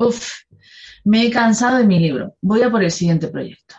Uf, me he cansado de mi libro. Voy a por el siguiente proyecto.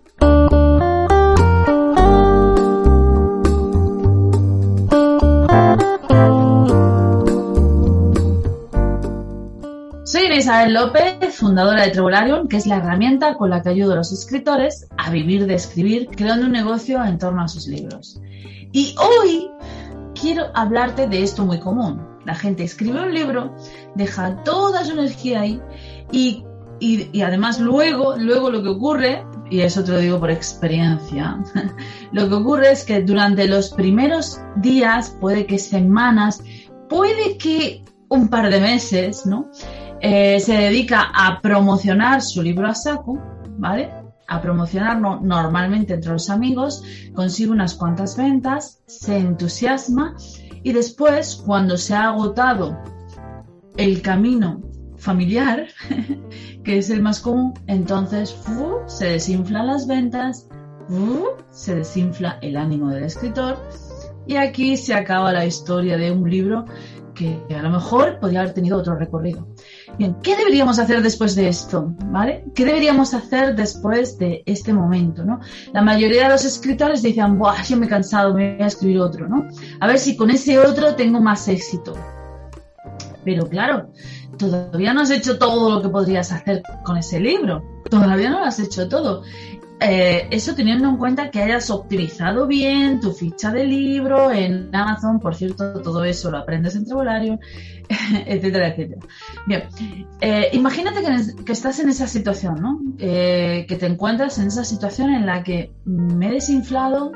Soy Isabel López, fundadora de Trebularium, que es la herramienta con la que ayudo a los escritores a vivir de escribir, creando un negocio en torno a sus libros. Y hoy quiero hablarte de esto muy común. La gente escribe un libro, deja toda su energía ahí y además luego lo que ocurre, y eso te lo digo por experiencia, lo que ocurre es que durante los primeros días, puede que semanas, puede que un par de meses, ¿no? Se dedica a promocionar su libro a saco, ¿vale? A promocionarlo normalmente entre los amigos, consigue unas cuantas ventas, se entusiasma y después, cuando se ha agotado el camino familiar, que es el más común, entonces se desinflan las ventas, se desinfla el ánimo del escritor y aquí se acaba la historia de un libro que a lo mejor podría haber tenido otro recorrido. Bien, ¿qué deberíamos hacer después de esto? ¿Vale? ¿Qué deberíamos hacer después de este momento, ¿no? La mayoría de los escritores dicen, ¡buah, yo me he cansado, me voy a escribir otro, ¿no? A ver si con ese otro tengo más éxito. Pero claro, todavía no has hecho todo lo que podrías hacer con ese libro. Todavía no lo has hecho todo. Eso teniendo en cuenta que hayas optimizado bien tu ficha de libro en Amazon, por cierto, todo eso lo aprendes en Trebularium, etcétera, etcétera. Bien, imagínate que estás en esa situación, ¿no? Que te encuentras en esa situación en la que me he desinflado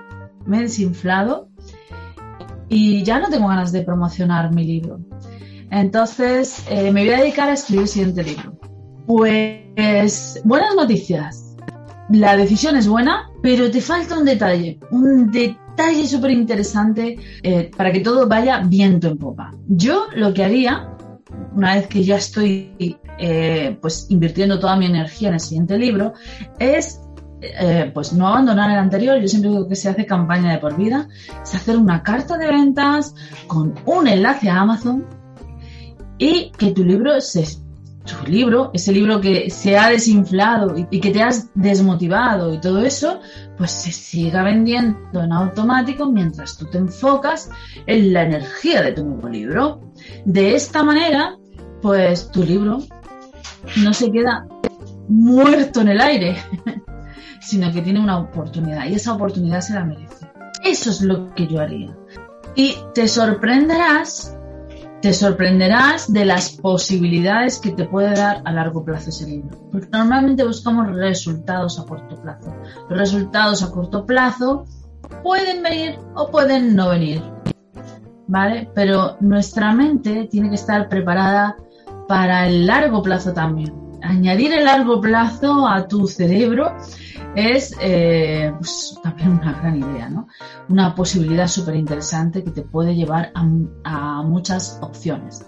y ya no tengo ganas de promocionar mi libro. Entonces, me voy a dedicar a escribir el siguiente libro. Pues, buenas noticias. La decisión es buena, pero te falta un detalle súper interesante para que todo vaya viento en popa. Yo lo que haría, una vez que ya estoy pues invirtiendo toda mi energía en el siguiente libro, es pues no abandonar el anterior. Yo siempre digo que se hace campaña de por vida, es hacer una carta de ventas con un enlace a Amazon y que tu libro ese libro que se ha desinflado y que te has desmotivado y todo eso, pues se siga vendiendo en automático mientras tú te enfocas en la energía de tu nuevo libro. De esta manera, pues tu libro no se queda muerto en el aire, sino que tiene una oportunidad y esa oportunidad se la merece. Eso es lo que yo haría. Y te sorprenderás de las posibilidades que te puede dar a largo plazo ese libro. Porque normalmente buscamos resultados a corto plazo. Los resultados a corto plazo pueden venir o pueden no venir, ¿vale? Pero nuestra mente tiene que estar preparada para el largo plazo también. Añadir el largo plazo a tu cerebro es pues, también una gran idea, ¿no? Una posibilidad súper interesante que te puede llevar a muchas opciones.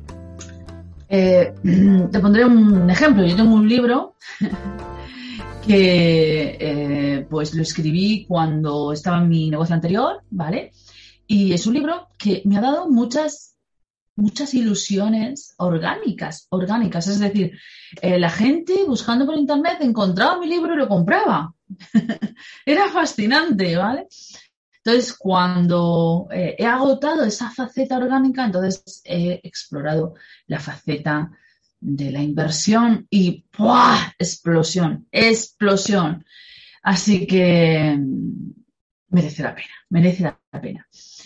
Te pondré un ejemplo. Yo tengo un libro que pues lo escribí cuando estaba en mi negocio anterior, ¿vale? Y es un libro que me ha dado muchas ilusiones orgánicas, es decir, la gente buscando por internet encontraba mi libro y lo compraba. Era fascinante, ¿vale? Entonces, cuando he agotado esa faceta orgánica, entonces he explorado la faceta de la inversión y ¡buah! Explosión. Así que merece la pena.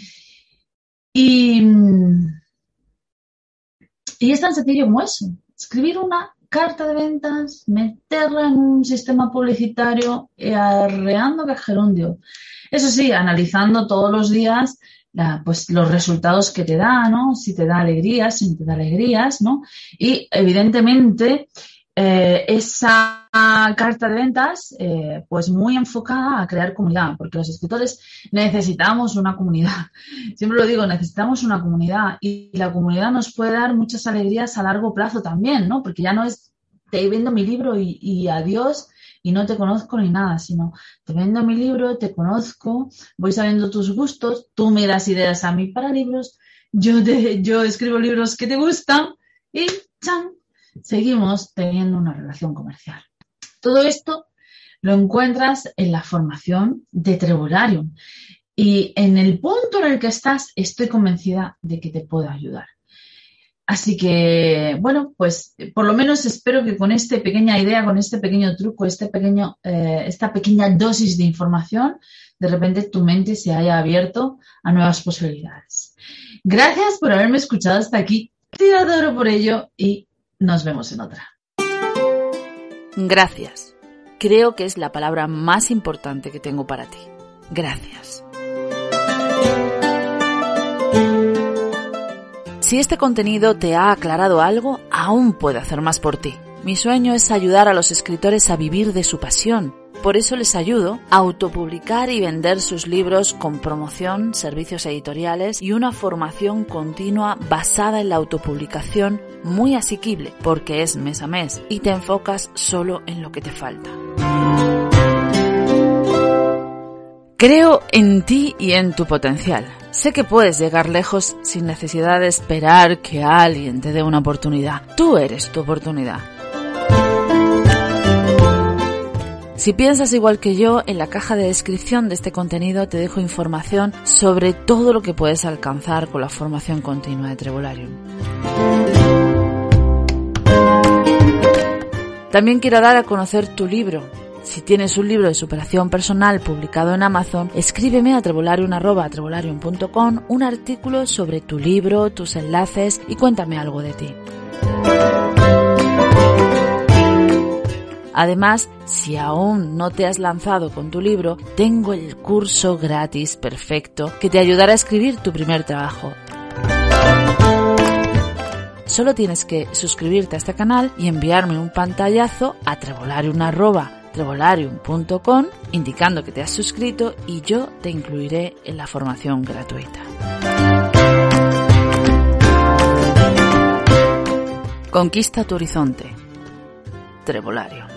Y es tan sencillo como eso. Escribir una carta de ventas, meterla en un sistema publicitario arreando que gerundio. Eso sí, analizando todos los días pues los resultados que te da, ¿no? Si te da alegrías, si no te da alegrías, ¿no? Y evidentemente esa carta de ventas pues muy enfocada a crear comunidad, porque los escritores necesitamos una comunidad. Siempre lo digo, necesitamos una comunidad y la comunidad nos puede dar muchas alegrías a largo plazo también, ¿no? Porque ya no es te vendo mi libro y adiós y no te conozco ni nada, sino te vendo mi libro, te conozco, voy sabiendo tus gustos, tú me das ideas a mí para libros, yo escribo libros que te gustan y ¡chan! seguimos teniendo una relación comercial. Todo esto lo encuentras en la formación de Trevolarium y en el punto en el que estás estoy convencida de que te puedo ayudar. Así que, bueno, pues por lo menos espero que con esta pequeña idea, con este pequeño truco, esta pequeña dosis de información, de repente tu mente se haya abierto a nuevas posibilidades. Gracias por haberme escuchado hasta aquí. Te adoro por ello y nos vemos en otra. Gracias. Creo que es la palabra más importante que tengo para ti. Gracias. Si este contenido te ha aclarado algo, aún puedo hacer más por ti. Mi sueño es ayudar a los escritores a vivir de su pasión. Por eso les ayudo a autopublicar y vender sus libros con promoción, servicios editoriales y una formación continua basada en la autopublicación muy asequible, porque es mes a mes y te enfocas solo en lo que te falta. Creo en ti y en tu potencial. Sé que puedes llegar lejos sin necesidad de esperar que alguien te dé una oportunidad. Tú eres tu oportunidad. Si piensas igual que yo, en la caja de descripción de este contenido te dejo información sobre todo lo que puedes alcanzar con la formación continua de Trevolarium. También quiero dar a conocer tu libro. Si tienes un libro de superación personal publicado en Amazon, escríbeme a trevolarium@trevolarium.com un artículo sobre tu libro, tus enlaces y cuéntame algo de ti. Además, si aún no te has lanzado con tu libro, tengo el curso gratis perfecto que te ayudará a escribir tu primer trabajo. Solo tienes que suscribirte a este canal y enviarme un pantallazo a trevolarium@trevolarium.com indicando que te has suscrito y yo te incluiré en la formación gratuita. Conquista tu horizonte. Trevolarium.